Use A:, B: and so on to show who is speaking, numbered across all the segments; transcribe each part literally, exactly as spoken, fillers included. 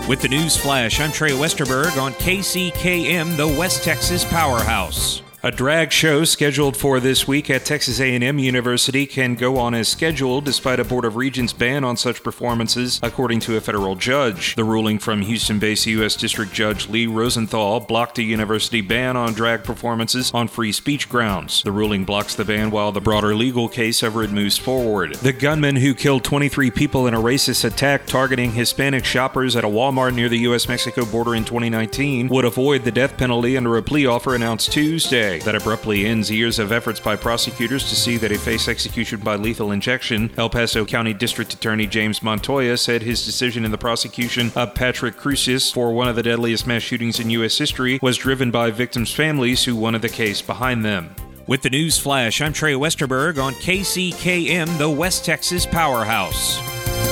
A: With the news flash, I'm Trey Westerberg on K C K M, the West Texas Powerhouse. A drag show scheduled for this week at Texas A and M University can go on as scheduled despite a Board of Regents ban on such performances, according to a federal judge. The ruling from Houston-based U S District Judge Lee Rosenthal blocked a university ban on drag performances on free speech grounds. The ruling blocks the ban while the broader legal case over it moves forward. The gunman who killed twenty-three people in a racist attack targeting Hispanic shoppers at a Walmart near the U S Mexico border in twenty nineteen would avoid the death penalty under a plea offer announced Tuesday. That abruptly ends years of efforts by prosecutors to see that he face execution by lethal injection. El Paso County District Attorney James Montoya said his decision in the prosecution of Patrick Cruces for one of the deadliest mass shootings in U S history was driven by victims' families who wanted the case behind them. With the news flash, I'm Trey Westerberg on K C K M, the West Texas Powerhouse.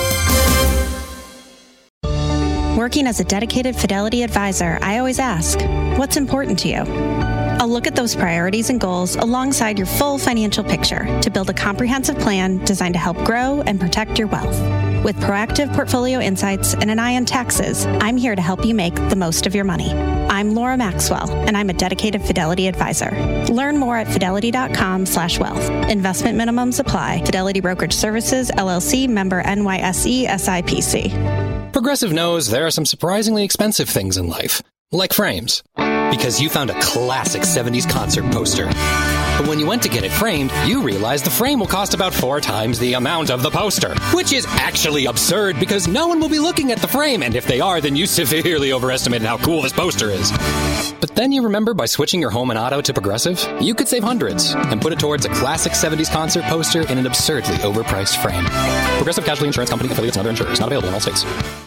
B: Working as a dedicated Fidelity advisor, I always ask, what's important to you? I'll look at those priorities and goals alongside your full financial picture to build a comprehensive plan designed to help grow and protect your wealth. With proactive portfolio insights and an eye on taxes, I'm here to help you make the most of your money. I'm Laura Maxwell, and I'm a dedicated Fidelity advisor. Learn more at fidelity.com slash wealth. Investment minimums apply. Fidelity Brokerage Services, L L C, member N Y S E, S I P C.
C: Progressive knows there are some surprisingly expensive things in life, like frames. Because you found a classic seventies concert poster. But when you went to get it framed, you realized the frame will cost about four times the amount of the poster. Which is actually absurd because no one will be looking at the frame, and if they are, then you severely overestimated how cool this poster is. But then you remember by switching your home and auto to Progressive, you could save hundreds and put it towards a classic seventies concert poster in an absurdly overpriced frame. Progressive Casualty Insurance Company, affiliates, and other insurers. Not available in all states.